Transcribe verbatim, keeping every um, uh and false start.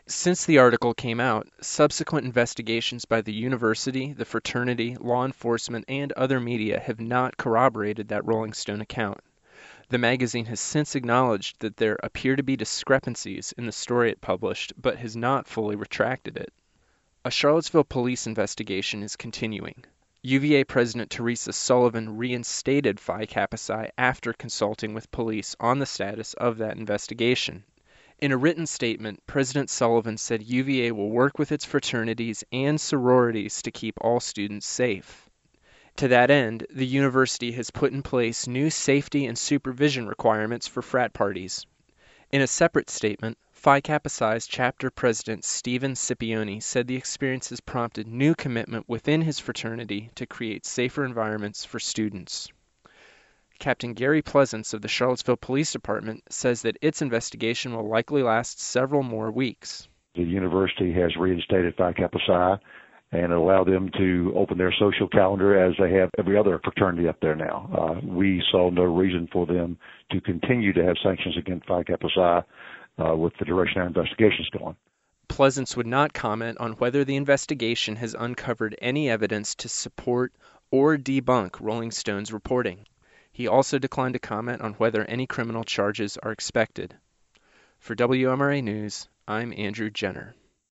Since the article came out, subsequent investigations by the university, the fraternity, law enforcement, and other media have not corroborated that Rolling Stone account. The magazine has since acknowledged that there appear to be discrepancies in the story it published, but has not fully retracted it. A Charlottesville police investigation is continuing. U V A President Teresa Sullivan reinstated Phi Kappa Psi after consulting with police on the status of that investigation. In a written statement, President Sullivan said U V A will work with its fraternities and sororities to keep all students safe. To that end, the university has put in place new safety and supervision requirements for frat parties. In a separate statement, Phi Kappa Psi's chapter president Stephen Scipione said the experience has prompted new commitment within his fraternity to create safer environments for students. Captain Gary Pleasance of the Charlottesville Police Department says that its investigation will likely last several more weeks. The university has reinstated Phi Kappa Psi and allowed them to open their social calendar as they have every other fraternity up there now. Uh, we saw no reason for them to continue to have sanctions against Phi Kappa Psi uh, with the direction our investigation's going. Pleasance would not comment on whether the investigation has uncovered any evidence to support or debunk Rolling Stone's reporting. He also declined to comment on whether any criminal charges are expected. For W M R A News, I'm Andrew Jenner.